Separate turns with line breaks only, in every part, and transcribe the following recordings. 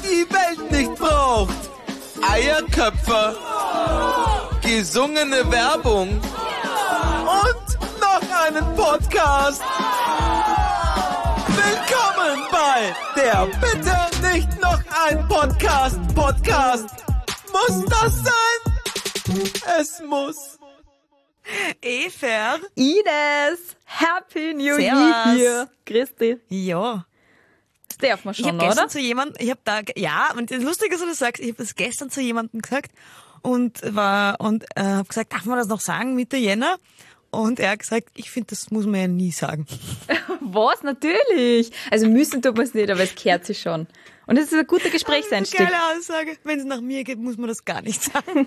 die Welt nicht braucht. Eierköpfe, gesungene Werbung und noch einen Podcast. Willkommen bei der Bitte nicht noch ein Podcast. Muss das sein? Es muss.
Eva.
Ines, Happy New
Servus.
Year hier. Grüß dich.
Ja.
Das darf man
Ich
schon,
habe gestern
oder?
zu jemandem, und das Lustige ist, dass du sagst, ich habe das gestern zu jemandem gesagt und habe gesagt, darf man das noch sagen, Mitte Jänner? Und er hat gesagt, ich finde, das muss man ja nie sagen.
Was? Natürlich. Also müssen tut man es nicht, aber es kehrt sich schon. Und es ist ein guter Gesprächseinstieg.
Geile Aussage. Wenn es nach mir geht, muss man das gar nicht sagen.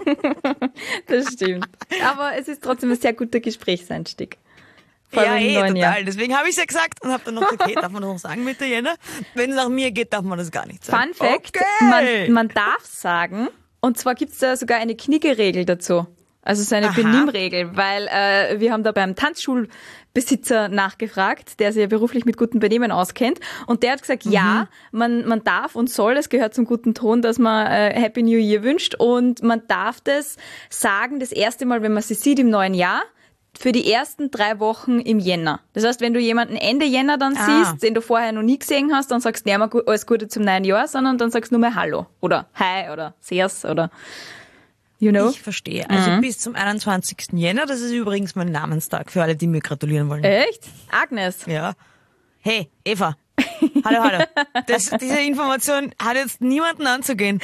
Das stimmt. Aber es ist trotzdem ein sehr guter Gesprächseinstieg. Vor allem im neuen
total.
Jahr.
Deswegen habe ich es ja gesagt und habe dann noch gesagt, hey, darf man das noch sagen, Mitte Jänner? Wenn es nach mir geht, darf man das gar nicht sagen.
Fun Fact,
Okay.
man darf sagen, und zwar gibt es da sogar eine Knigge-Regel dazu. Also so eine
Aha.
Benimmregel, weil wir haben da beim Tanzschulbesitzer nachgefragt, der sich ja beruflich mit gutem Benehmen auskennt, und der hat gesagt, ja, man darf und soll, es gehört zum guten Ton, dass man Happy New Year wünscht, und man darf das sagen, das erste Mal, wenn man sie sieht im neuen Jahr, für die ersten 3 Wochen im Jänner. Das heißt, wenn du jemanden Ende Jänner dann siehst, den du vorher noch nie gesehen hast, dann sagst du nicht mehr alles Gute zum neuen Jahr, sondern dann sagst du nur mehr Hallo oder Hi oder Servus oder you know.
Ich verstehe. Also bis zum 21. Jänner, das ist übrigens mein Namenstag für alle, die mir gratulieren wollen.
Echt? Agnes.
Ja. Hey, Eva. Hallo. Diese Information hat jetzt niemanden anzugehen.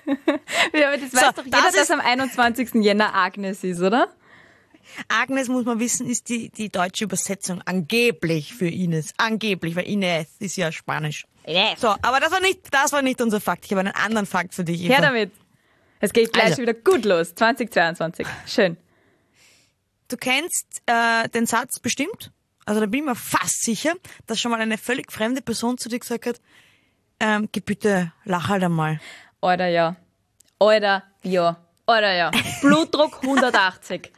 Ja, aber das weiß doch jeder,
das
dass
ist-
am 21. Jänner Agnes ist, oder?
Agnes, muss man wissen, ist die deutsche Übersetzung angeblich für Ines. Angeblich, weil Ines ist ja Spanisch.
Ines.
So, aber das war nicht unser Fakt. Ich habe einen anderen Fakt für dich, Eva.
Her damit. Es geht gleich
Also.
schon wieder gut los. 2022. Schön.
Du kennst den Satz bestimmt, also da bin ich mir fast sicher, dass schon mal eine völlig fremde Person zu dir gesagt hat, geh bitte, lach halt einmal.
Oder ja. Oder ja. Oder ja. Blutdruck 180.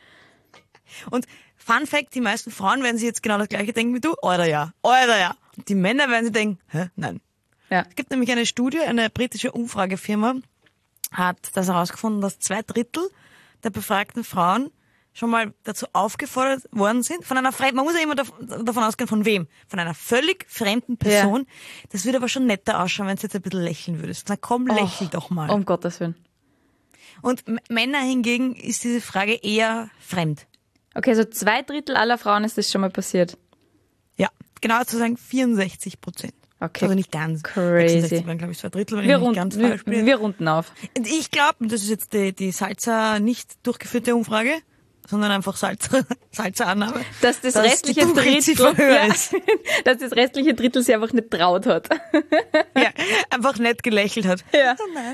Und Fun Fact, die meisten Frauen werden sich jetzt genau das gleiche denken wie du, oder ja. Und die Männer werden sich denken, nein.
Ja.
Es gibt nämlich eine Studie, eine britische Umfragefirma hat das herausgefunden, dass 2/3 der befragten Frauen schon mal dazu aufgefordert worden sind, von einer fremden, man muss ja immer davon ausgehen, von wem? Von einer völlig fremden Person. Ja. Das würde aber schon netter ausschauen, wenn du jetzt ein bisschen lächeln würdest. Na komm, lächel doch mal.
Um Gottes Willen.
Und Männer hingegen ist diese Frage eher fremd.
Okay, so 2/3 aller Frauen ist das schon mal passiert.
Ja, genau zu sagen 64%.
Okay.
Also nicht ganz.
Crazy.
66 waren, glaube ich, 2/3, wenn ich nicht ganz falsch bin.
Wir runden auf.
Und ich glaube, das ist jetzt die Salza nicht durchgeführte Umfrage, sondern einfach Salza-Annahme.
Dass das
dass
restliche
die Dunkelziffer
Drittel,
höher
ja,
ist.
dass das restliche Drittel sich einfach nicht traut hat.
Ja, einfach nett gelächelt hat.
Ja.
Oh nein.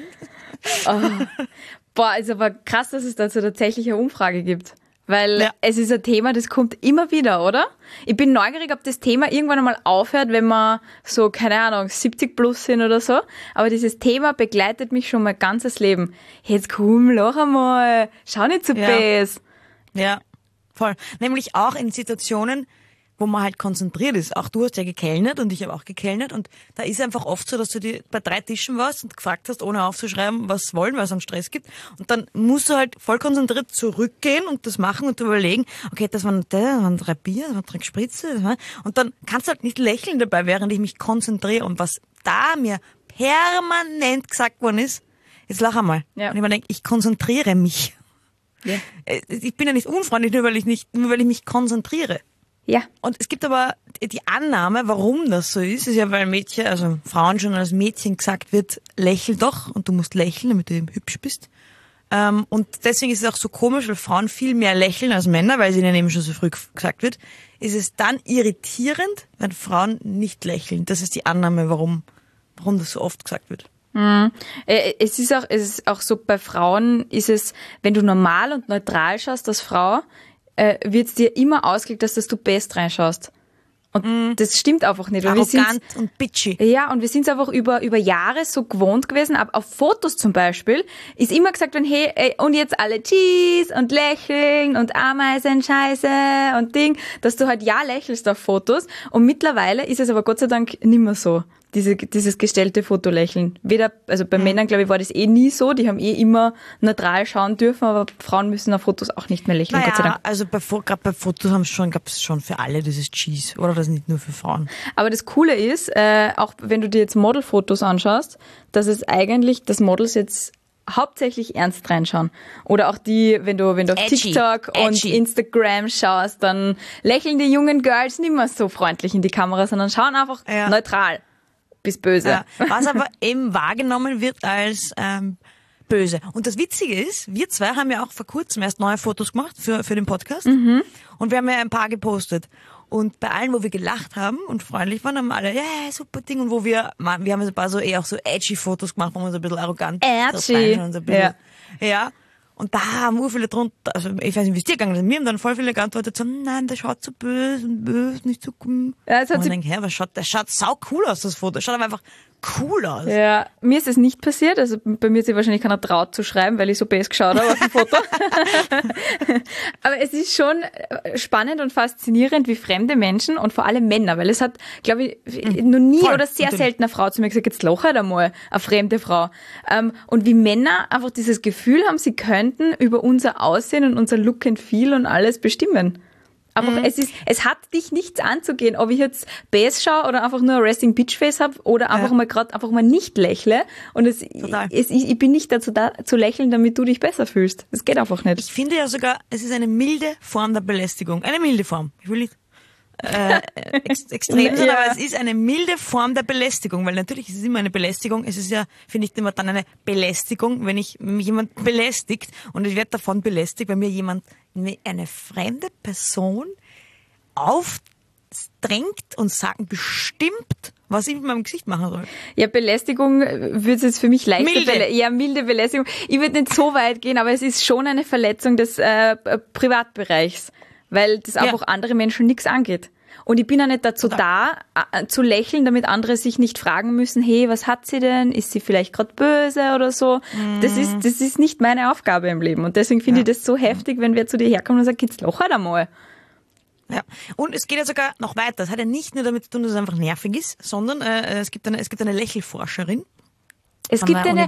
Boah, ist aber krass, dass es dazu tatsächlich eine Umfrage gibt. Weil
Ja.
es ist ein Thema, das kommt immer wieder, oder? Ich bin neugierig, ob das Thema irgendwann einmal aufhört, wenn wir so, keine Ahnung, 70 plus sind oder so. Aber dieses Thema begleitet mich schon mein ganzes Leben. Jetzt komm, lach einmal. Schau nicht so
Ja.
bäs.
Ja, voll. Nämlich auch in Situationen, wo man halt konzentriert ist. Auch du hast ja gekellnert und ich habe auch gekellnert, und da ist einfach oft so, dass du dir bei 3 Tischen warst und gefragt hast, ohne aufzuschreiben, was wollen, weil es einen Stress gibt. Und dann musst du halt voll konzentriert zurückgehen und das machen und überlegen, okay, das waren 3 Bier, das waren 3 Spritze, und dann kannst du halt nicht lächeln dabei, während ich mich konzentriere. Und was da mir permanent gesagt worden ist, jetzt lach einmal.
Ja.
Und ich mir denke, ich konzentriere mich.
Ja.
Ich bin ja nicht unfreundlich, nur weil ich mich konzentriere.
Ja.
Und es gibt aber die Annahme, warum das so ist ja, weil Mädchen, also Frauen schon als Mädchen gesagt wird, lächel doch, und du musst lächeln, damit du eben hübsch bist. Und deswegen ist es auch so komisch, weil Frauen viel mehr lächeln als Männer, weil es ihnen eben schon so früh gesagt wird, ist es dann irritierend, wenn Frauen nicht lächeln. Das ist die Annahme, warum das so oft gesagt wird.
Es ist auch so, bei Frauen ist es, wenn du normal und neutral schaust als Frau, wird es dir immer ausgelegt, dass du best reinschaust. Und das stimmt einfach nicht. Weil
Arrogant und bitchy.
Ja, und wir sind es einfach über Jahre so gewohnt gewesen. Aber auf Fotos zum Beispiel ist immer gesagt worden, hey, ey, und jetzt alle Cheese und lächeln und Ameisen, Scheiße und Ding, dass du halt ja lächelst auf Fotos. Und mittlerweile ist es aber Gott sei Dank nicht mehr so. dieses gestellte Fotolächeln. Also bei Männern, glaube ich, war das nie so. Die haben immer neutral schauen dürfen, aber Frauen müssen auf Fotos auch nicht mehr lächeln, Gott sei Dank.
Also gerade bei Fotos gab es schon für alle dieses Cheese, oder das nicht nur für Frauen.
Aber das Coole ist, auch wenn du dir jetzt Modelfotos anschaust, dass es eigentlich, dass Models jetzt hauptsächlich ernst reinschauen. Oder auch wenn du auf TikTok und Instagram schaust, dann lächeln die jungen Girls nicht mehr so freundlich in die Kamera, sondern schauen einfach neutral bis böse.
Ja, was aber eben wahrgenommen wird als böse. Und das Witzige ist, wir zwei haben ja auch vor kurzem erst neue Fotos gemacht für den Podcast. Und wir haben ja ein paar gepostet. Und bei allen, wo wir gelacht haben und freundlich waren, haben alle, super Ding. Und wir haben so ein paar so eher auch so edgy Fotos gemacht, wo man so ein bisschen arrogant
edgy.
So ja. Und da haben wir viele drunter, also ich weiß nicht, wie es dir gegangen ist, mir haben dann voll viele geantwortet, so, nein, der schaut so böse, nicht so cool.
Ja, und
ich denke, der schaut sau cool aus, das Foto. Das schaut aber einfach cool aus.
Ja, mir ist es nicht passiert, also bei mir ist wahrscheinlich keiner traut zu schreiben, weil ich so best geschaut habe auf dem Foto. Aber es ist schon spannend und faszinierend, wie fremde Menschen und vor allem Männer, weil es hat, glaube ich, noch nie oder sehr selten eine Frau zu mir gesagt, jetzt lach halt einmal, eine fremde Frau. Und wie Männer einfach dieses Gefühl haben, sie könnten über unser Aussehen und unser Look and Feel und alles bestimmen. Aber es hat dich nichts anzugehen, ob ich jetzt Bass schaue oder einfach nur ein Resting Bitch Face habe oder einfach mal nicht lächle. Und ich bin nicht dazu da zu lächeln, damit du dich besser fühlst. Das geht einfach nicht.
Ich finde ja sogar, es ist eine milde Form der Belästigung. Eine milde Form. Ich will nicht extrem sein, aber es ist eine milde Form der Belästigung, weil natürlich ist es immer eine Belästigung. Es ist ja, finde ich, immer dann eine Belästigung, wenn mich jemand belästigt und ich werde davon belästigt, wenn mir eine fremde Person aufdrängt und bestimmt, was ich mit meinem Gesicht machen soll.
Ja, Belästigung wird jetzt für mich leichter. Milde Belästigung. Ich würde nicht so weit gehen, aber es ist schon eine Verletzung des Privatbereichs, weil das einfach andere Menschen nichts angeht. Und ich bin ja nicht dazu da, zu lächeln, damit andere sich nicht fragen müssen, hey, was hat sie denn? Ist sie vielleicht gerade böse oder so? Das ist nicht meine Aufgabe im Leben. Und deswegen finde ich das so heftig, wenn wer zu dir herkommt und sagt, jetzt lach halt einmal.
Ja, und es geht ja sogar noch weiter. Das hat ja nicht nur damit zu tun, dass es einfach nervig ist, sondern es gibt eine Lächelforscherin.
Es gibt eine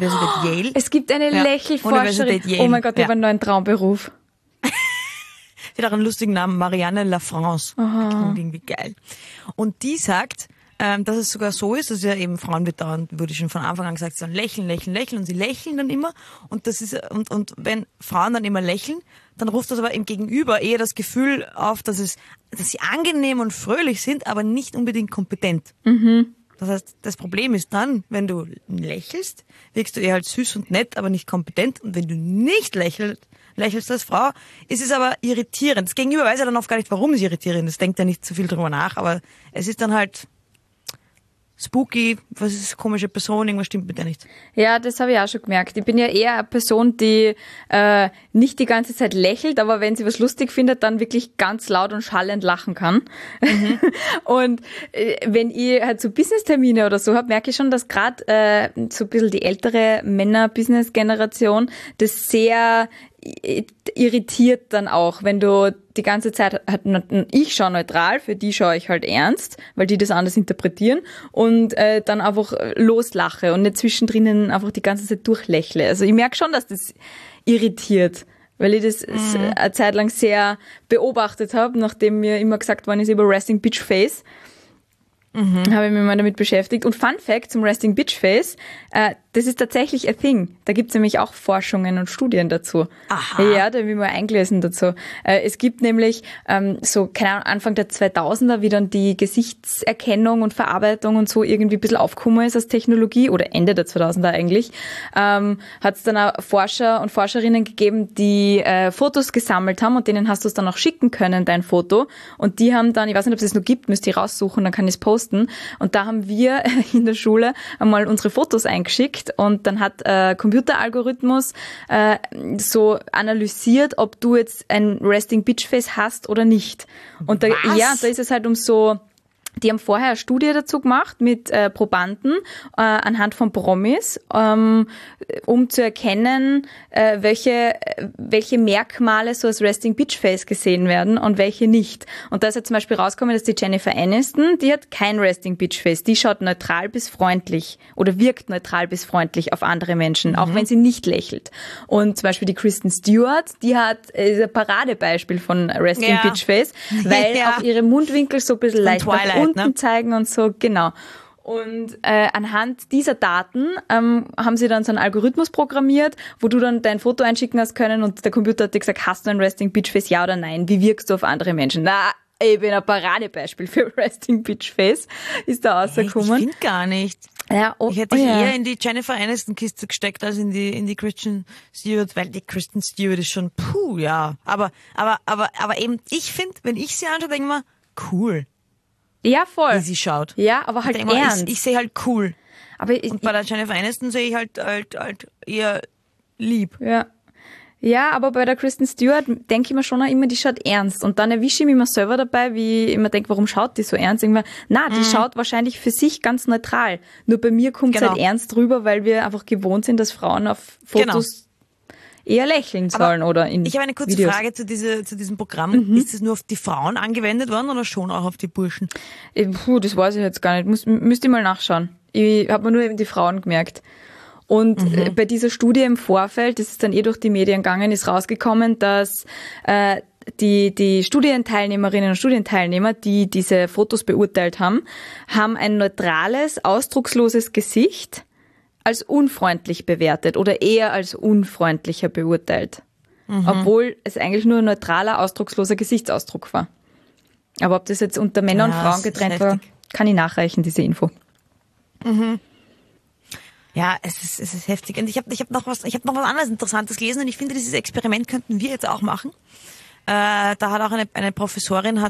Lächelforscherin. Oh mein Gott, ich habe einen neuen Traumberuf.
Sie hat auch einen lustigen Namen, Marianne Lafrance. Klingt irgendwie geil. Und die sagt, dass es sogar so ist, dass ja eben Frauen wurde schon von Anfang an gesagt, sie sollen lächeln und sie lächeln dann immer. Und das ist, und wenn Frauen dann immer lächeln, dann ruft das aber im Gegenüber eher das Gefühl auf, dass sie angenehm und fröhlich sind, aber nicht unbedingt kompetent. Das heißt, das Problem ist dann, wenn du lächelst, wirkst du eher halt süß und nett, aber nicht kompetent. Und wenn du nicht lächelst als Frau, ist es aber irritierend. Das Gegenüber weiß ja dann oft gar nicht, warum es irritierend ist. Denkt ja nicht zu viel drüber nach, aber es ist dann halt spooky, was ist komische Person, irgendwas stimmt mit der nicht.
Ja, das habe ich auch schon gemerkt. Ich bin ja eher eine Person, die nicht die ganze Zeit lächelt, aber wenn sie was lustig findet, dann wirklich ganz laut und schallend lachen kann. Und wenn ich halt so Business-Termine oder so habe, merke ich schon, dass gerade so ein bisschen die ältere Männer-Business-Generation das sehr irritiert dann auch, wenn du die ganze Zeit, ich schaue neutral, für die schaue ich halt ernst, weil die das anders interpretieren und dann einfach loslache und nicht zwischendrin einfach die ganze Zeit durchlächle. Also ich merke schon, dass das irritiert, weil ich das eine Zeit lang sehr beobachtet habe, nachdem mir immer gesagt worden ist über Resting Bitch Face. Habe ich mich mal damit beschäftigt. Und Fun Fact zum Resting Bitch Face, das ist tatsächlich a thing. Da gibt es nämlich auch Forschungen und Studien dazu.
Aha.
Ja, da habe ich mal eingelesen dazu. Es gibt nämlich so, keine Ahnung, Anfang der 2000er, wie dann die Gesichtserkennung und Verarbeitung und so irgendwie ein bisschen aufgekommen ist als Technologie, oder Ende der 2000er eigentlich, hat es dann auch Forscher und Forscherinnen gegeben, die Fotos gesammelt haben und denen hast du es dann auch schicken können, dein Foto. Und die haben dann, ich weiß nicht, ob es das noch gibt, müsst ihr raussuchen, dann kann ich es posten. Und da haben wir in der Schule einmal unsere Fotos eingeschickt und dann hat Computeralgorithmus so analysiert, ob du jetzt ein Resting Bitch Face hast oder nicht. Und da ist es halt um so Die haben vorher eine Studie dazu gemacht mit Probanden anhand von Promis, um zu erkennen, welche Merkmale so als Resting Bitch Face gesehen werden und welche nicht. Und da ist ja zum Beispiel rausgekommen, dass die Jennifer Aniston, die hat kein Resting Bitch Face. Die schaut neutral bis freundlich oder wirkt neutral bis freundlich auf andere Menschen, auch wenn sie nicht lächelt. Und zum Beispiel die Kristen Stewart, die hat ist ein Paradebeispiel von Resting Bitch Face, weil auch ihre Mundwinkel so ein bisschen leicht nach unten zeigen und so, genau. Und anhand dieser Daten haben sie dann so einen Algorithmus programmiert, wo du dann dein Foto einschicken hast können und der Computer hat dir gesagt, hast du ein Resting Bitch Face, ja oder nein? Wie wirkst du auf andere Menschen? Na, ich bin ein Paradebeispiel für Resting Bitch Face, ist da rausgekommen.
Ich finde gar nicht.
Ja,
ich hätte dich eher in die Jennifer Aniston Kiste gesteckt als in die Kristen Stewart, weil die Kristen Stewart ist schon, ja. Aber eben, ich finde, wenn ich sie anschaue, denke ich mir, cool.
Ja, voll.
Wie sie schaut.
Ja, aber halt ernst.
Ich sehe halt cool.
Und
bei der Jennifer Aniston sehe ich halt eher lieb.
Ja. Ja, aber bei der Kristen Stewart denke ich mir schon auch immer, die schaut ernst. Und dann erwische ich mich immer selber dabei, wie ich immer denke, warum schaut die so ernst? Irgendwann, die schaut wahrscheinlich für sich ganz neutral. Nur bei mir kommt es halt ernst rüber, weil wir einfach gewohnt sind, dass Frauen auf Fotos eher lächeln sollen oder in
Ich habe eine kurze
Videos.
Frage zu diesem Programm. Ist es nur auf die Frauen angewendet worden oder schon auch auf die Burschen?
Das weiß ich jetzt gar nicht. Müsste ich mal nachschauen. Ich habe mir nur eben die Frauen gemerkt. Und bei dieser Studie im Vorfeld, das ist dann durch die Medien gegangen, ist rausgekommen, dass die Studienteilnehmerinnen und Studienteilnehmer, die diese Fotos beurteilt haben ein neutrales, ausdrucksloses Gesicht als unfreundlich bewertet oder eher als unfreundlicher beurteilt. Obwohl es eigentlich nur ein neutraler, ausdrucksloser Gesichtsausdruck war. Aber ob das jetzt unter Männern und Frauen getrennt war, kann ich nachreichen, diese Info.
Ja, es ist heftig. Und ich habe noch was anderes Interessantes gelesen und ich finde, dieses Experiment könnten wir jetzt auch machen. Da hat auch eine Professorin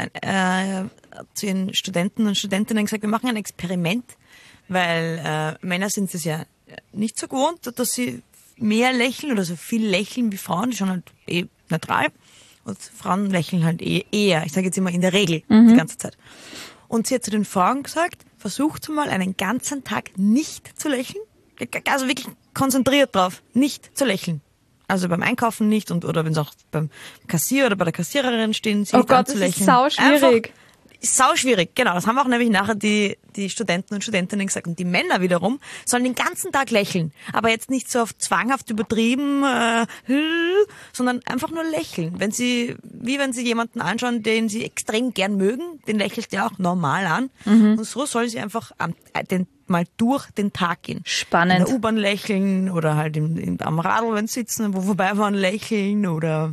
zu ihren Studenten und Studentinnen gesagt, wir machen ein Experiment, weil Männer sind es ja nicht so gewohnt, dass sie mehr lächeln oder so viel lächeln wie Frauen, die schon halt neutral. Und Frauen lächeln halt eher, ich sage jetzt immer in der Regel, die ganze Zeit. Und sie hat zu den Frauen gesagt, versucht mal einen ganzen Tag nicht zu lächeln. Also wirklich konzentriert drauf, nicht zu lächeln. Also beim Einkaufen nicht oder wenn sie auch beim Kassier oder bei der Kassiererin stehen, sie nicht anzulächeln.
Das ist sauschwierig.
Sauschwierig, genau. Das haben auch nämlich nachher die Studenten und Studentinnen gesagt. Und die Männer wiederum sollen den ganzen Tag lächeln. Aber jetzt nicht so auf zwanghaft übertrieben, sondern einfach nur lächeln. Wenn sie jemanden anschauen, den sie extrem gern mögen, den lächelt der auch normal an. Und so sollen sie einfach mal durch den Tag gehen.
Spannend.
In der U-Bahn lächeln oder halt am Radl, wenn sie sitzen, wo vorbeifahren, lächeln oder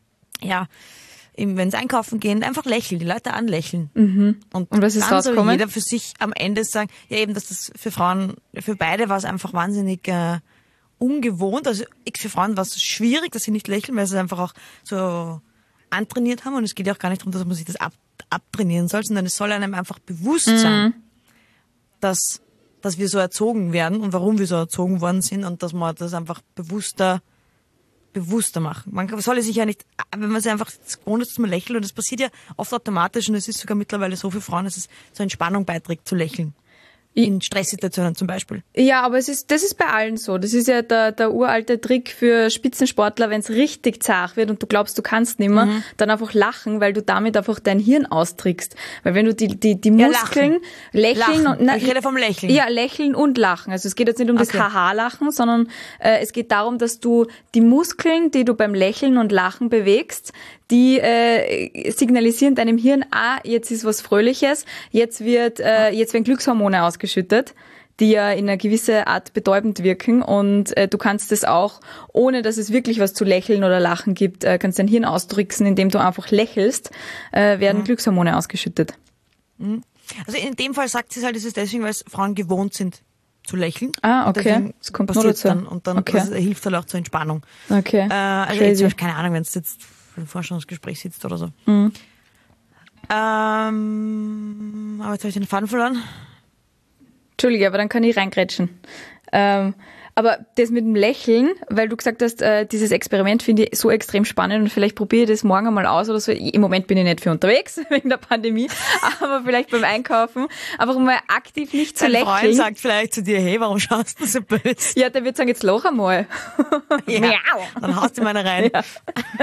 wenn sie einkaufen gehen, einfach lächeln, die Leute anlächeln. Und
was ist
dann
rausgekommen?
soll jeder für sich am Ende sagen, ja eben, dass das für Frauen, für beide war es einfach wahnsinnig ungewohnt. Also für Frauen war es schwierig, dass sie nicht lächeln, weil sie es einfach auch so antrainiert haben. Und es geht ja auch gar nicht darum, dass man sich das abtrainieren soll, sondern es soll einem einfach bewusst sein, dass wir so erzogen werden und warum wir so erzogen worden sind und dass man das einfach bewusster machen. Man soll sich ja nicht, wenn man sich einfach gewohnt ist, dass man lächelt, und das passiert ja oft automatisch und es ist sogar mittlerweile so für Frauen, dass es zur Entspannung beiträgt, zu lächeln. In Stresssituationen zum Beispiel.
Ja, aber das ist bei allen so. Das ist ja der uralte Trick für Spitzensportler, wenn es richtig zart wird und du glaubst, du kannst nimmer, dann einfach lachen, weil du damit einfach dein Hirn austrickst. Weil wenn du die Muskeln lächeln und
ich rede vom Lächeln.
Ja, lächeln und lachen. Also es geht jetzt nicht um das Haha-Lachen, sondern es geht darum, dass du die Muskeln, die du beim Lächeln und Lachen bewegst, die signalisieren deinem Hirn, jetzt ist was Fröhliches, jetzt werden Glückshormone ausgeschüttet, die ja in einer gewissen Art betäubend wirken, und du kannst das auch, ohne dass es wirklich was zu lächeln oder lachen gibt, kannst dein Hirn austricksen, indem du einfach lächelst, werden Glückshormone ausgeschüttet.
Also in dem Fall sagt sie es halt, es ist deswegen, weil Frauen gewohnt sind zu lächeln.
Okay. Das kommt noch dazu.
Und dann das hilft halt auch zur Entspannung.
Okay.
Also jetzt, keine Ahnung, wenn es jetzt für ein Vorstellungsgespräch sitzt oder so. Aber jetzt habe ich den Faden verloren.
Entschuldige, aber dann kann ich reingrätschen. Aber das mit dem Lächeln, weil du gesagt hast, dieses Experiment finde ich so extrem spannend und vielleicht probiere ich das morgen einmal aus oder so. Im Moment bin ich nicht für unterwegs, wegen der Pandemie, aber vielleicht beim Einkaufen einfach mal aktiv nicht zu lächeln.
Dein Freund sagt vielleicht zu dir, hey, warum schaust du so böse?
Ja, der wird sagen, jetzt lach einmal.
Ja, dann haust du meine rein.
Ja.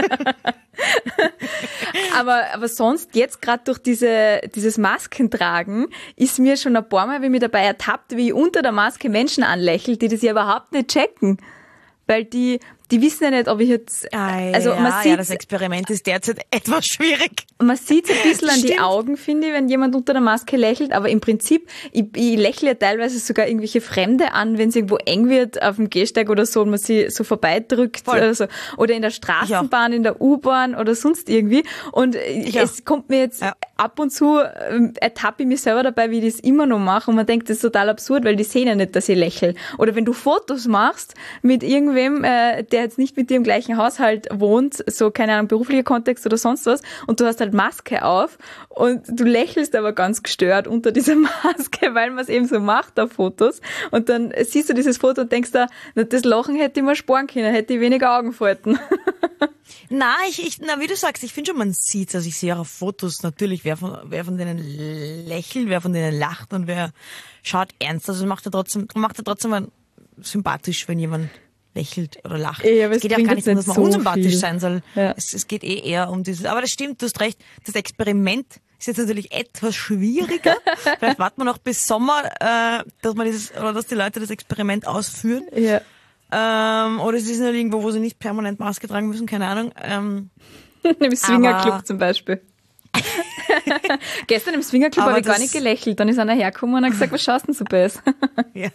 aber sonst, jetzt gerade durch dieses Maskentragen, ist mir schon ein paar Mal, wie ich mich dabei ertappt, wie ich unter der Maske Menschen anlächle, die das ja überhaupt nicht checken. Weil die wissen ja nicht, ob ich jetzt, also man sieht,
das Experiment ist derzeit etwas schwierig.
man sieht es ein bisschen an die Augen, finde ich, wenn jemand unter der Maske lächelt, aber im Prinzip, ich lächle ja teilweise sogar irgendwelche Fremde an, wenn es irgendwo eng wird auf dem Gehsteig oder so und man sie so vorbeidrückt oder so. Oder in der Straßenbahn, in der U-Bahn oder sonst irgendwie. Und es kommt mir jetzt ab und zu, ertappe ich mich selber dabei, wie ich das immer noch mache und man denkt, das ist total absurd, weil die sehen ja nicht, dass ich lächle. Oder wenn du Fotos machst mit irgendwem, der jetzt nicht mit dir im gleichen Haushalt wohnt, so, keine Ahnung, beruflicher Kontext oder sonst was, und du hast halt Maske auf und du lächelst aber ganz gestört unter dieser Maske, weil man es eben so macht auf Fotos. Und dann siehst du dieses Foto und denkst da, na, das Lachen hätte ich mir sparen können, hätte ich weniger Augenfalten.
Na, wie du sagst, ich finde schon, man sieht's. Also ich sehe auch auf Fotos natürlich, wer von denen lächelt, wer von denen lacht und wer schaut ernst. Also macht ja trotzdem mal sympathisch, wenn jemand lächelt oder lacht.
Ja,
es geht ja auch gar nicht darum, dass man
so
unsympathisch
viel
sein soll.
Ja.
Es geht eher um dieses, aber das stimmt, du hast recht, das Experiment ist jetzt natürlich etwas schwieriger. Vielleicht warten wir noch bis Sommer, dass die Leute das Experiment ausführen.
Ja.
Oder sie sind halt irgendwo, wo sie nicht permanent Maske tragen müssen, keine Ahnung.
Im Swingerclub zum Beispiel. Gestern im Swingerclub habe ich gar nicht gelächelt. Dann ist einer hergekommen und hat gesagt, was schaust denn so böse?
Ja.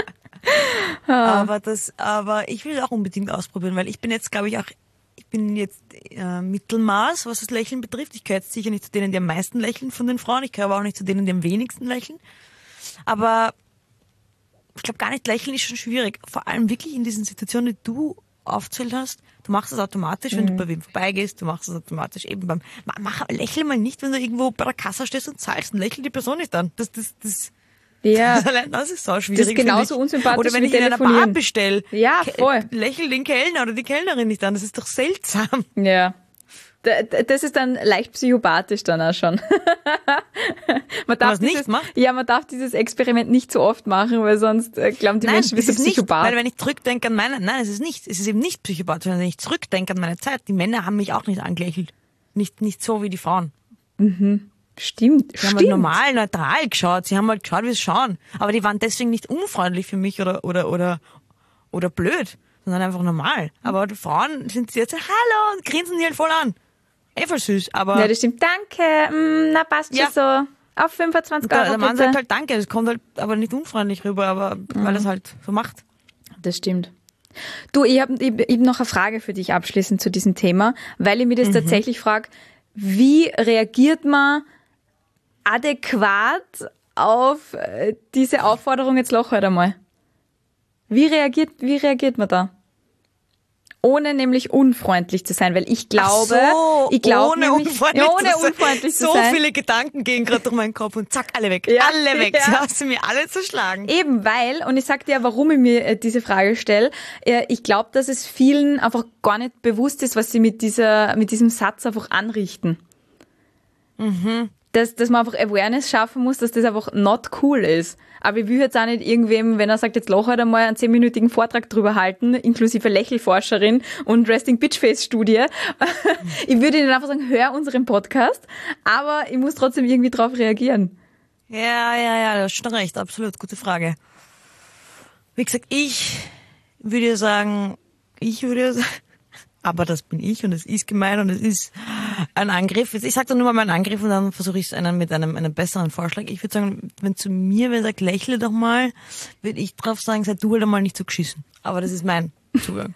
Aber ich will es auch unbedingt ausprobieren, weil ich bin jetzt, glaube ich, Mittelmaß, was das Lächeln betrifft. Ich gehöre jetzt sicher nicht zu denen, die am meisten lächeln von den Frauen. Ich gehöre aber auch nicht zu denen, die am wenigsten lächeln. Aber ich glaube, gar nicht lächeln ist schon schwierig. Vor allem wirklich in diesen Situationen, die du aufzählt hast. Du machst das automatisch, wenn du bei wem vorbeigehst. Du machst das automatisch eben lächel mal nicht, wenn du irgendwo bei der Kasse stehst und zahlst und lächel die Person nicht an.
Ja.
Das ist so schwierig.
Das ist genauso unsympathisch
oder wenn
wie
ich in einer Bar
telefonieren.
bestelle.
Ja, voll.
Lächel den Kellner oder die Kellnerin nicht an. Das ist doch seltsam.
Ja. Das ist dann leicht psychopathisch dann auch schon. Man darf man darf dieses Experiment nicht so oft machen, weil sonst glauben die Menschen, wir sind Psychopath.
Weil wenn ich zurückdenke an es ist eben nicht psychopathisch, wenn ich zurückdenke an meine Zeit, die Männer haben mich auch nicht angelächelt. Nicht so wie die Frauen.
Mhm. Stimmt.
Die haben halt normal, neutral geschaut. Sie haben halt geschaut, wie es schauen. Aber die waren deswegen nicht unfreundlich für mich oder blöd, sondern einfach normal. Aber die Frauen sind jetzt hallo und grinsen die halt voll an. Voll süß, aber...
Ja, das stimmt. Danke. Na, passt schon so. Auf 25 Euro
der Mann
bitte.
sagt halt danke. Das kommt halt aber nicht unfreundlich rüber, aber weil er es halt so macht.
Das stimmt. Du, ich hab noch eine Frage für dich abschließend zu diesem Thema, weil ich mir das tatsächlich frage, wie reagiert man adäquat auf diese Aufforderung, jetzt lach halt einmal? Wie reagiert man da? Ohne nämlich unfreundlich zu sein, weil ich glaube,
ohne
unfreundlich zu sein.
So viele Gedanken gehen gerade durch meinen Kopf und zack, alle weg.
Ja,
alle weg.
ja.
Sie hast mir alle zerschlagen.
Eben, und ich sag dir, warum ich mir diese Frage stelle. Ich glaube, dass es vielen einfach gar nicht bewusst ist, was sie mit diesem Satz einfach anrichten.
Mhm.
Dass man einfach Awareness schaffen muss, dass das einfach not cool ist. Aber ich will jetzt auch nicht irgendwem, wenn er sagt, jetzt lach halt einmal einen 10-minütigen Vortrag drüber halten, inklusive Lächelforscherin und Resting Bitchface Studie. Ich würde ihnen einfach sagen, hör unseren Podcast, aber ich muss trotzdem irgendwie drauf reagieren.
Ja, du hast schon recht, absolut, gute Frage. Wie gesagt, ich würde sagen, aber das bin ich und es ist gemein und es ist ein Angriff. Ich sage dann nur mal meinen Angriff und dann versuche ich es mit einem besseren Vorschlag. Ich würde sagen, wenn wer sagt, lächle doch mal, würde ich drauf sagen, sei du halt einmal nicht so geschissen. Aber das ist mein Zugang.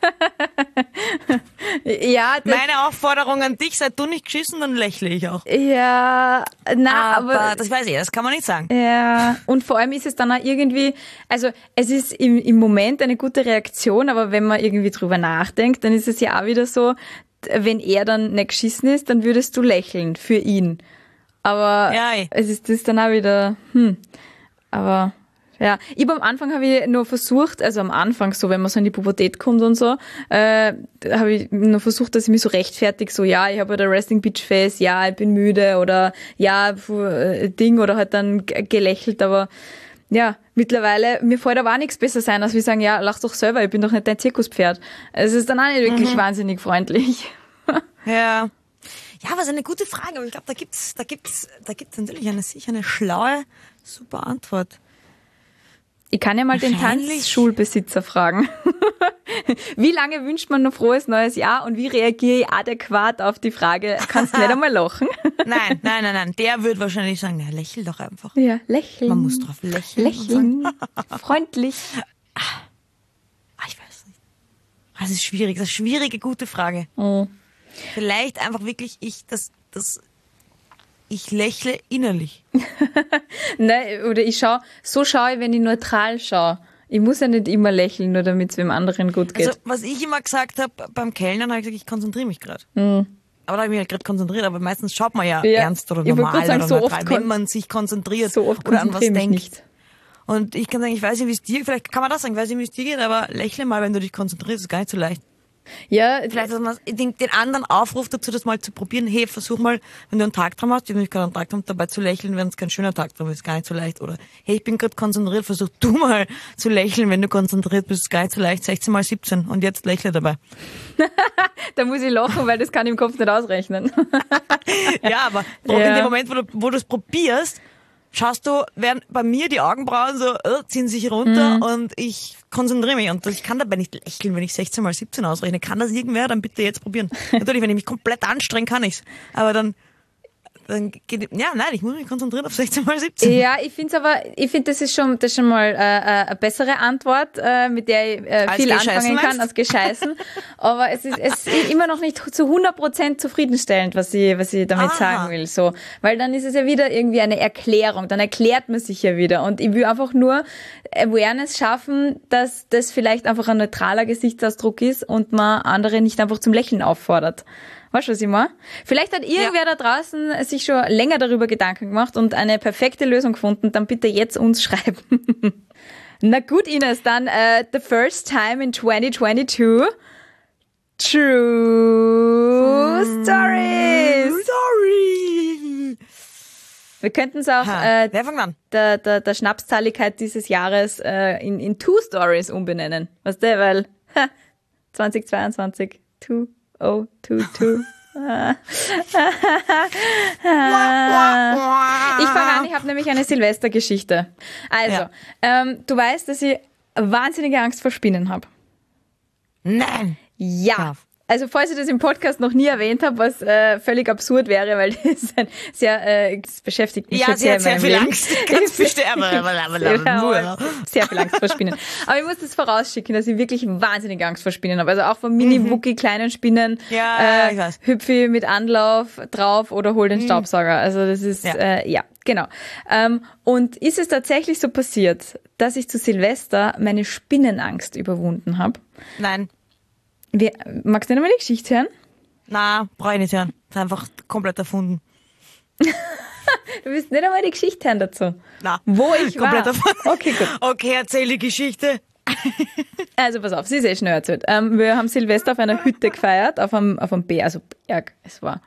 Ja,
meine Aufforderung an dich, sei du nicht geschissen, dann lächle ich auch.
Ja, aber
das weiß ich, das kann man nicht sagen.
Ja, und vor allem ist es dann auch irgendwie, also es ist im Moment eine gute Reaktion, aber wenn man irgendwie drüber nachdenkt, dann ist es ja auch wieder so, wenn er dann nicht geschissen ist, dann würdest du lächeln für ihn. Aber
ja,
es ist das dann auch wieder, aber Ja, am Anfang habe ich nur versucht, also am Anfang so, wenn man so in die Pubertät kommt und so, habe ich nur versucht, dass ich mich so rechtfertige, so ja, ich habe halt ein Resting Bitch Face, ja, ich bin müde oder ja, Ding oder halt dann gelächelt, aber ja, mittlerweile, mir fällt aber auch nichts besser sein, als wir sagen, ja, lach doch selber, ich bin doch nicht dein Zirkuspferd. Es ist dann auch nicht wirklich wahnsinnig freundlich.
Ja. Ja, was eine gute Frage, aber ich glaube, da gibt's natürlich sicher eine schlaue, super Antwort.
Ich kann ja mal den Tanzschulbesitzer fragen. Wie lange wünscht man ein frohes neues Jahr und wie reagiere ich adäquat auf die Frage, kannst du nicht einmal lachen?
Nein. Der wird wahrscheinlich sagen, na, lächel doch einfach.
Ja, lächeln.
Man muss drauf lächeln.
Lächeln. Freundlich.
Ich weiß nicht. Das ist schwierig. Das ist eine schwierige, gute Frage.
Oh.
Vielleicht einfach wirklich ich lächle innerlich.
Nein, oder so schaue ich, wenn ich neutral schaue. Ich muss ja nicht immer lächeln, nur damit es dem anderen gut geht.
Also, was ich immer gesagt habe beim Kellnern, habe ich gesagt, ich konzentriere mich gerade. Aber da habe ich mich halt gerade konzentriert, aber meistens schaut man ja ernst oder normal
sagen,
oder
so
neutral,
oft
wenn man sich konzentriert
so oft
oder an was denkt.
Nicht.
Und ich kann sagen, ich weiß nicht, wie es dir, vielleicht kann man das sagen, ich weiß nicht, wie es dir geht, aber lächle mal, wenn du dich konzentrierst, ist gar nicht so leicht.
Ja,
Vielleicht, dass man den anderen aufruft dazu, das mal zu probieren. Hey, versuch mal, wenn du einen Tagtraum hast, ich habe gerade einen Tagtraum, dabei zu lächeln, wenn es kein schöner Tagtraum ist, gar nicht so leicht. Oder hey, ich bin gerade konzentriert, versuch du mal zu lächeln, wenn du konzentriert bist, ist gar nicht so leicht. 16 mal 17 und jetzt lächle dabei.
Da muss ich lachen, weil das kann ich im Kopf nicht ausrechnen.
Ja, aber in dem Moment, wo du es probierst, schaust du, werden bei mir die Augenbrauen so ziehen sich runter und ich konzentriere mich und ich kann dabei nicht lächeln, wenn ich 16 mal 17 ausrechne. Kann das irgendwer? Dann bitte jetzt probieren. Natürlich, wenn ich mich komplett anstrenge, kann ich's. Aber dann geht, ich muss mich konzentrieren auf 16 mal 17.
Ja, ich finde das ist schon mal eine bessere Antwort, mit der ich viel anfangen kann als Gescheißen. Aber es ist immer noch nicht zu 100% zufriedenstellend, was ich damit sagen will. So, weil dann ist es ja wieder irgendwie eine Erklärung. Dann erklärt man sich ja wieder. Und ich will einfach nur Awareness schaffen, dass das vielleicht einfach ein neutraler Gesichtsausdruck ist und man andere nicht einfach zum Lächeln auffordert. Weißt du, was ich meine? Vielleicht hat irgendwer da draußen sich schon länger darüber Gedanken gemacht und eine perfekte Lösung gefunden, dann bitte jetzt uns schreiben. Na gut, Ines, dann the first time in 2022. True Stories.
Sorry.
Wir könnten es auch
wer fängt an?
Der Schnapszahligkeit dieses Jahres in Two Stories umbenennen. Weißt du, weil 2022, 2022. Ich fange an, ich habe nämlich eine Silvestergeschichte. Also, du weißt, dass ich wahnsinnige Angst vor Spinnen habe.
Nein.
Ja. Also falls ich das im Podcast noch nie erwähnt habe, was völlig absurd wäre, weil das ist ein sehr das beschäftigt mich jetzt sehr in meinem
viel
Leben.
Angst. Ganz bestimmt.
Sehr viel Angst vor Spinnen. Aber ich muss das vorausschicken, dass ich wirklich wahnsinnige Angst vor Spinnen habe. Also auch vor mini-wucki kleinen Spinnen.
Ja, ich weiß.
Hüpfe mit Anlauf drauf oder hol den Staubsauger. Also das ist, genau. Und ist es tatsächlich so passiert, dass ich zu Silvester meine Spinnenangst überwunden habe?
Nein.
Magst du nicht mal die Geschichte hören?
Na, brauche ich nicht hören. Das ist einfach komplett erfunden.
Du willst nicht einmal die Geschichte hören dazu?
Na,
wo ich
komplett
war?
erfunden.
Okay, gut.
Okay, erzähl die Geschichte.
Also pass auf, sie ist eh schnell erzählt. Wir haben Silvester auf einer Hütte gefeiert, auf einem Berg, also Berg, es war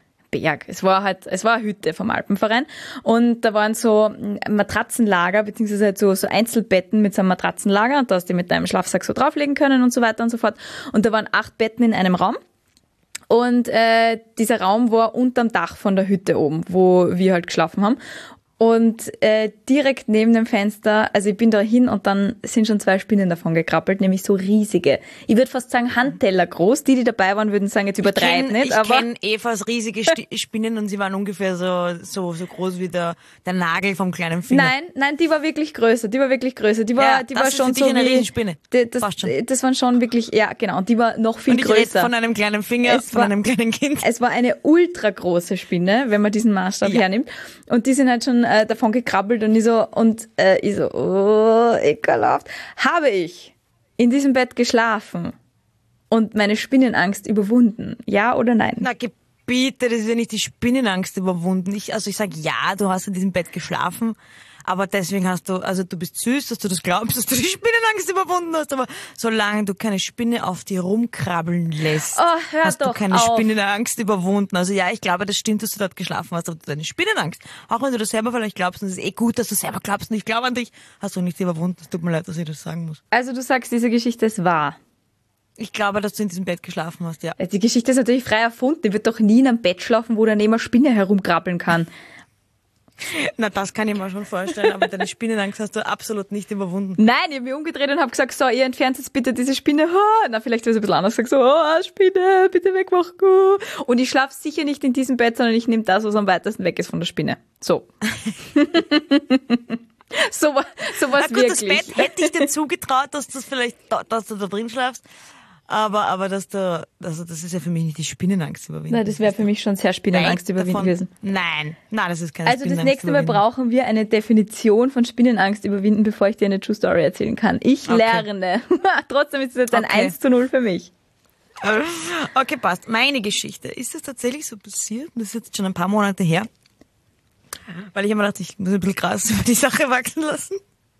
eine Hütte vom Alpenverein und da waren so Matratzenlager, beziehungsweise halt so Einzelbetten mit so einem Matratzenlager und da hast du mit deinem Schlafsack so drauflegen können und so weiter und so fort. Und da waren 8 Betten in einem Raum und dieser Raum war unterm Dach von der Hütte oben, wo wir halt geschlafen haben. Und direkt neben dem Fenster, also ich bin da hin und dann sind schon 2 Spinnen davon gekrabbelt, nämlich so riesige. Ich würde fast sagen Handteller groß. Die dabei waren, würden sagen, jetzt übertreibt nicht.
Ich kenne Evas riesige Spinnen und sie waren ungefähr so groß wie der Nagel vom kleinen Finger.
Nein, die war wirklich größer. Die war schon so
eine
wie
Riesenspinne.
Das waren schon wirklich, ja genau, und die war noch viel größer.
Von einem kleinen Finger, einem kleinen Kind.
Es war eine ultra große Spinne, wenn man diesen Maßstab hernimmt. Und die sind halt schon davon gekrabbelt und ich so, oh, ekelhaft. Habe ich in diesem Bett geschlafen und meine Spinnenangst überwunden? Ja oder nein?
Na, bitte, das ist ja nicht die Spinnenangst überwunden. Ich sage ja, du hast in diesem Bett geschlafen, Aber deswegen du bist süß, dass du das glaubst, dass du die Spinnenangst überwunden hast, aber solange du keine Spinne auf dir rumkrabbeln lässt, hast du keine Spinnenangst überwunden. Also ja, ich glaube, das stimmt, dass du dort geschlafen hast, aber deine Spinnenangst, auch wenn du das selber vielleicht glaubst, und es ist eh gut, dass du selber glaubst und ich glaube an dich, hast du nicht überwunden. Es tut mir leid, dass ich das sagen muss.
Also du sagst, diese Geschichte ist wahr.
Ich glaube, dass du in diesem Bett geschlafen hast, ja.
Die Geschichte ist natürlich frei erfunden. Die wird doch nie in einem Bett schlafen, wo daneben eine Spinne herumkrabbeln kann.
Na, das kann ich mir schon vorstellen, aber deine Spinnenangst hast du absolut nicht überwunden.
Nein, ich habe mich umgedreht und habe gesagt, so, ihr entfernt jetzt bitte diese Spinne. Na, vielleicht habe ich ein bisschen anders gesagt, so, Spinne, bitte wegmachen. Und ich schlafe sicher nicht in diesem Bett, sondern ich nehme das, was am weitesten weg ist von der Spinne. So. Sowas wirklich.
Das Bett hätte ich dir zugetraut, dass du da drin schlafst. Aber das ist ja für mich nicht die Spinnenangst überwinden.
Nein, das wäre für mich schon sehr Spinnenangst überwinden gewesen.
Nein, das ist keine
Also
Spinnenangst.
das nächste Mal brauchen wir eine Definition von Spinnenangst überwinden, bevor ich dir eine True Story erzählen kann. Ich lerne. Trotzdem ist es jetzt ein 1:0 für mich.
Okay, passt. Meine Geschichte. Ist das tatsächlich so passiert? Das ist jetzt schon ein paar Monate her. Weil ich immer dachte, ich muss ein bisschen Gras über die Sache wachsen lassen.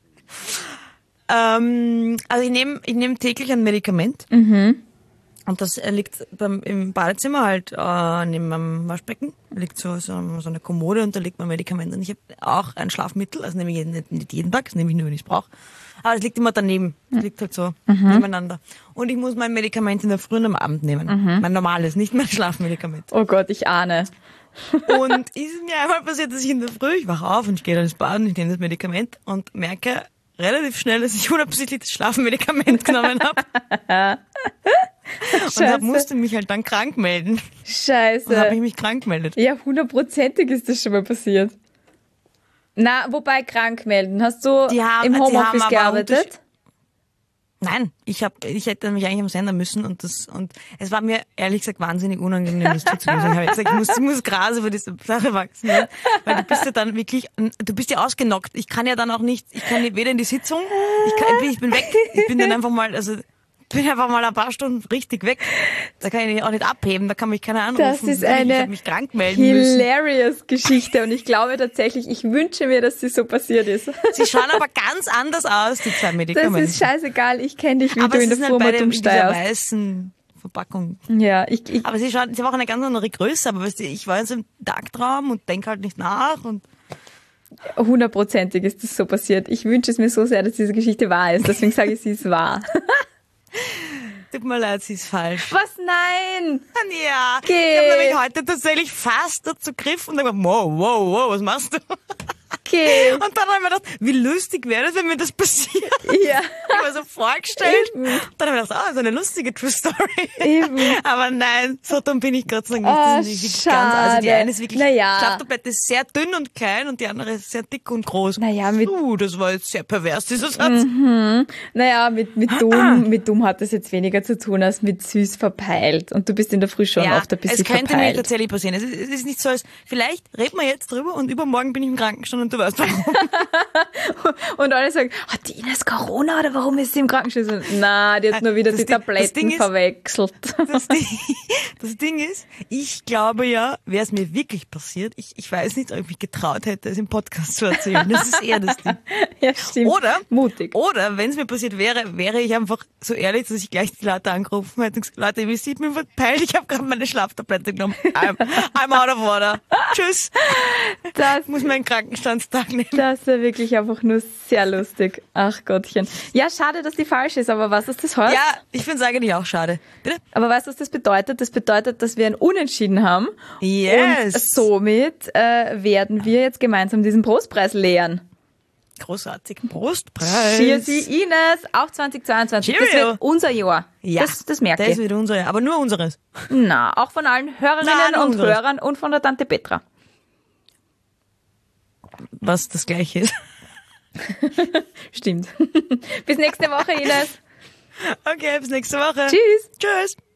Also ich nehme täglich ein Medikament. Und das liegt im Badezimmer halt neben meinem Waschbecken. Da liegt so eine Kommode und da liegt mein Medikament. Und ich habe auch ein Schlafmittel, also nehme ich nicht jeden Tag, das nehme ich nur, wenn ich es brauche. Aber es liegt immer daneben. Es liegt halt so nebeneinander. Und ich muss mein Medikament in der Früh und am Abend nehmen. Mein normales, nicht mein Schlafmedikament.
Oh Gott, ich ahne.
Und ist mir einmal passiert, dass ich in der Früh, ich wache auf und ich gehe dann ins Bad und ich nehme das Medikament und merke relativ schnell, dass ich unabsichtlich das Schlafmedikament genommen habe. Und musste mich halt dann krank melden.
Scheiße.
Und habe ich mich krank gemeldet.
Ja, 100%ig ist das schon mal passiert. Na, wobei krank melden. Hast du im Homeoffice gearbeitet?
Nein, ich hätte mich eigentlich am Sender müssen und es war mir ehrlich gesagt wahnsinnig unangenehm, das zuzugeben. Ich habe gesagt, ich muss Gras über diese Sache wachsen, ne? Weil du bist ja dann wirklich, du bist ja ausgenockt. Ich kann ja dann auch nicht, ich kann weder in die Sitzung, ich bin weg, ich bin dann einfach mal, bin einfach mal ein paar Stunden richtig weg. Da kann ich auch nicht abheben, da kann mich keiner anrufen.
Das ist
ich
eine
hab mich krank melden müssen.
hilarious Geschichte und ich glaube tatsächlich, ich wünsche mir, dass sie so passiert ist.
Sie schauen aber ganz anders aus, die zwei Medikamente.
Das ist scheißegal, ich kenne dich, wie
aber
du in der Firma
dieser weißen Verpackung.
Ja,
aber sie haben auch eine ganz andere Größe, aber weißt du, ich war jetzt im Tagtraum und denke halt nicht nach und
100%ig ist das so passiert. Ich wünsche es mir so sehr, dass diese Geschichte wahr ist, deswegen sage ich, sie ist wahr.
Tut mir leid, sie ist falsch.
Was? Nein!
Ja, ich habe nämlich heute tatsächlich fast dazu gegriffen und dann gesagt, wow, was machst du?
Okay.
Und dann habe ich mir gedacht, wie lustig wäre das, wenn mir das passiert?
Ja.
Ich habe mir so vorgestellt.
Eben.
Dann habe ich gedacht, so eine lustige True Story.
Eben.
Aber nein, so dumm bin ich Gott sei Dank nicht. Das ist wirklich ganz, also die eine ist wirklich, die Schlaftablette ist sehr dünn und klein und die andere ist sehr dick und groß.
Naja,
das war jetzt sehr pervers, dieser Satz.
Naja, mit dumm hat das jetzt weniger zu tun als mit süß verpeilt. Und du bist in der Früh schon oft ein bisschen verpeilt.
Es könnte mir tatsächlich passieren. Es ist nicht so, als vielleicht reden wir jetzt drüber und übermorgen bin ich im Krankenstand und du weißt warum.
Und alle sagen, hat die Ines Corona oder warum ist sie im Krankenstand? Na, die hat nur wieder die Tabletten verwechselt.
Das Ding ist, ich glaube ja, wäre es mir wirklich passiert, ich weiß nicht, ob ich mich getraut hätte, es im Podcast zu erzählen. Das ist eher das Ding.
Ja, stimmt. Mutig.
Oder wenn es mir passiert wäre ich einfach so ehrlich, dass ich gleich die Leute angerufen hätte und gesagt, Leute, wie sieht mir verpeilt, ich habe gerade meine Schlaftablette genommen. I'm out of order. Tschüss. Ich muss meinen Krankenstandstag nehmen.
Das wäre wirklich einfach nur sehr lustig. Ach Gottchen. Ja, schade, dass die falsch ist, aber was ist das heißt?
Ja, ich finde es eigentlich auch schade. Bitte?
Aber weißt du, was das bedeutet? Das bedeutet, dass wir ein Unentschieden haben.
Yes.
Und somit werden wir jetzt gemeinsam diesen Prostpreis leeren.
Großartig. Prostpreis.
Cheers, Ines. Auch 2022.
Cheerio.
Das wird unser Jahr.
Ja,
das merke ich.
Das wird unser Jahr. Aber nur unseres.
Na, auch von allen Hörerinnen und Hörern und von der Tante Petra.
Was das Gleiche ist.
Stimmt. Bis nächste Woche, Ines.
Okay, bis nächste Woche.
Tschüss.
Tschüss.